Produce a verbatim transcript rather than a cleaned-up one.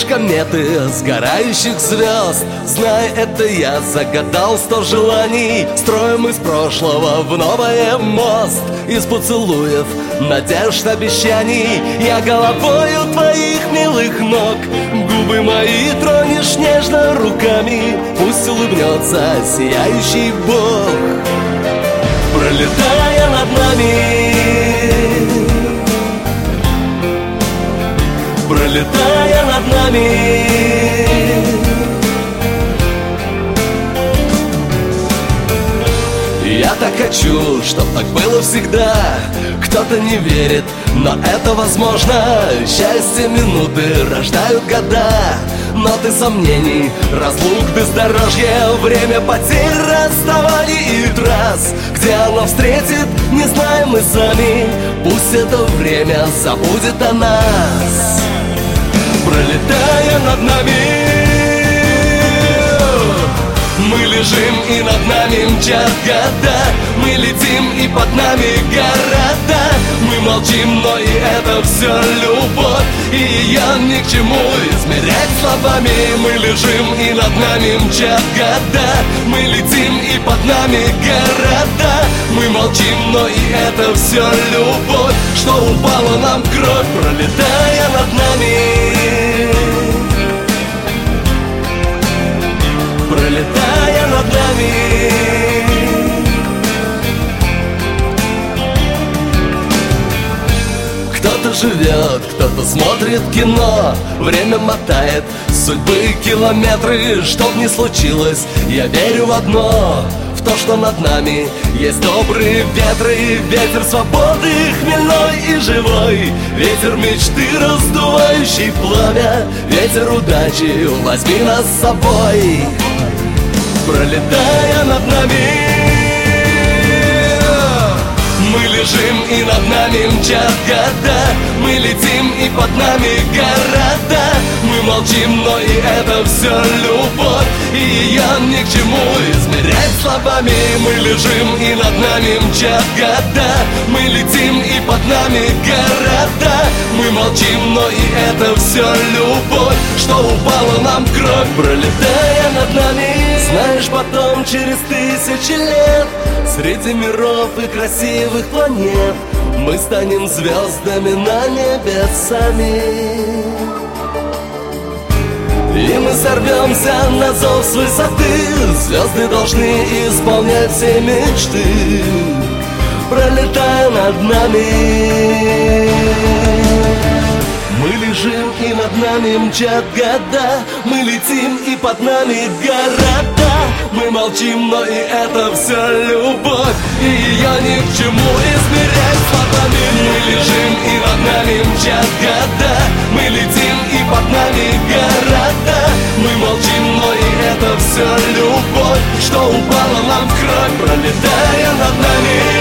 лишь кометы сгорающих звезд. Знай, это я загадал сто желаний. Строим из прошлого в новое мост. Из поцелуев, надежд, обещаний. Я головою твоих милых ног. Губы мои тронешь нежно руками. Пусть улыбнется сияющий Бог, пролетая над нами, пролетая над нами. Я так хочу, чтоб так было всегда. Кто-то не верит, но это возможно. Счастье минуты рождают года. Но ты сомнений, разлук, бездорожье, время потерь, расставаний и трасс. Где оно встретит, не знаем мы сами. Пусть это время забудет о нас, пролетая над нами. Мы лежим, и над нами мчат года. Мы летим, и под нами города. Мы молчим, но и это все любовь. И ее ни к чему измерять словами. Мы лежим, и над нами мчат года. Мы летим, и под нами города. Мы молчим, но и это все любовь. Что упала нам в кровь, пролетая над нами, пролетая над нами. Кто-то живет, кто-то смотрит кино. Время мотает судьбы километры. Что б ни случилось, я верю в одно: в то, что над нами есть добрые ветры. Ветер свободы, хмельной и живой. Ветер мечты, раздувающий пламя. Ветер удачи, возьми нас с собой, пролетая над нами. Мы лежим, и над нами мчат года. Мы летим, и под нами города. Мы молчим, но и это все любовь. И ее ни к чему измерять словами. Мы лежим, и над нами мчат года. Мы летим, и под нами города. Мы молчим, но и это все любовь. Что упала нам в кровь, пролетая над нами. Знаешь, потом, через тысячи лет, среди миров и красивых планет, мы станем звездами на небе сами. И мы сорвемся на зов с высоты. Звезды должны исполнять все мечты, пролетая над нами. Мы лежим, и над нами мчат года. Мы летим, и под нами города. Мы молчим, но и это все любовь. И ее ни к чему измерять словами. Мы лежим, и над нами мчат года. Мы летим, и под нами города. Мы молчим, но и это все любовь. Что упало нам в кровь, пролетая над нами.